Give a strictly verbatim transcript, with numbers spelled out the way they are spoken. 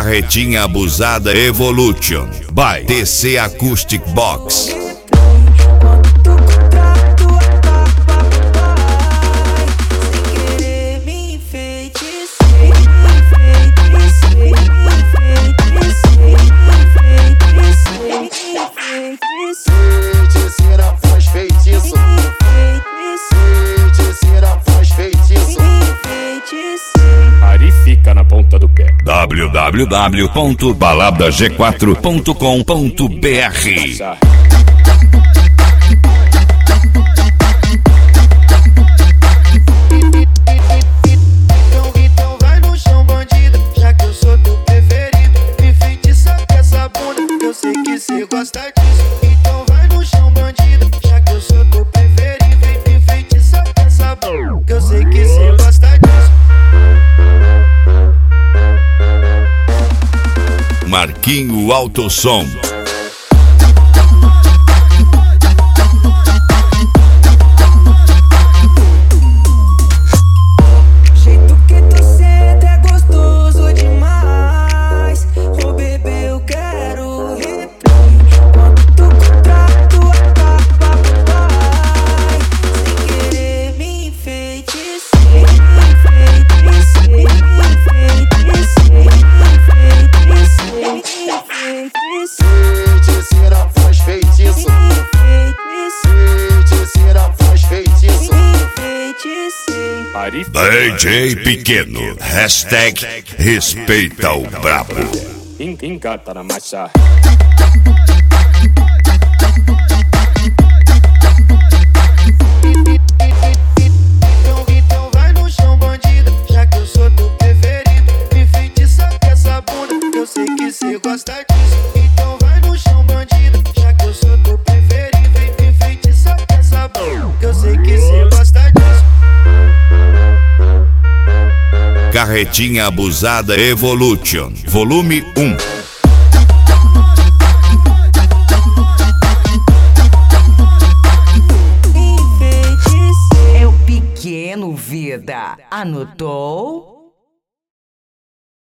Carretinha abusada Evolution by T C Acoustic Box. Ari fica na ponta do pé. w w w ponto balada g quatro ponto com ponto b r. Então vai no chão, bandida, já que eu sou teu preferido. Me feitiça com essa bunda, eu sei que cê gosta disso. Então vai no chão, bandida, já que eu sou teu preferido. Me feitiça com essa bunda, eu sei que cê gosta disso. Marquinho Alto Som. Jeito que tu senta é gostoso demais. Ô bebê, eu quero replay. Quando tu contrato vai, sem querer me enfeitiçei, enfeitiçei, enfeitiçei, enfeitiçei. Feiticeira faz feitiço. Feiticeira faz feitiço. Ari fica. D J Pequeno. Hashtag respeita o brabo. En- Engata na massa. Então, então vai no chão, bandida, já que eu sou teu preferido. Me feitiça com essa bunda, eu sei que cê gosta disso. Então vai no chão, bandida, já que eu sou teu preferido. Me feitiça com essa bunda, eu sei que cê gosta disso. Carretinha abusada Evolution, volume um. É o pequeno vida. Anotou?